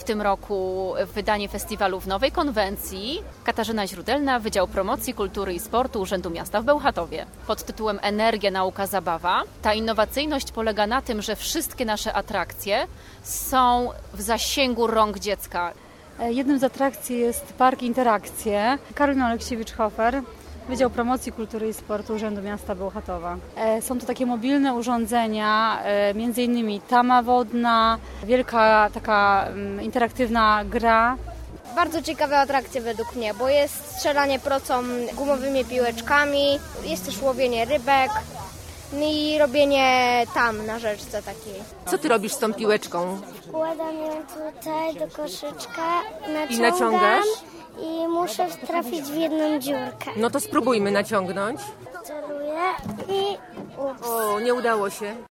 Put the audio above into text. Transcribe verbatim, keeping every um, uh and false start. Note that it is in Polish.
w tym roku wydanie festiwalu w nowej konwencji. Katarzyna Źródelna, Wydział Promocji Kultury i Sportu Urzędu Miasta w Bełchatowie. Pod tytułem Energia, nauka, zabawa. Ta innowacyjność polega na tym, że wszystkie nasze atrakcje są w zasięgu rąk dziecka. Jednym z atrakcji jest Park Interakcje. Karolina Oleksiewicz-Hofer, Wydział Promocji Kultury i Sportu Urzędu Miasta Bełchatowa. Są to takie mobilne urządzenia, między innymi tama wodna, wielka taka interaktywna gra. Bardzo ciekawe atrakcje według mnie, bo jest strzelanie procą gumowymi piłeczkami, jest też łowienie rybek i robienie tam na rzeczce takiej. Co ty robisz z tą piłeczką? Wkładam ją tutaj do koszyczka, naciągam I naciągasz? i muszę trafić w jedną dziurkę. No to spróbujmy naciągnąć. Celuję i ups. O, nie udało się.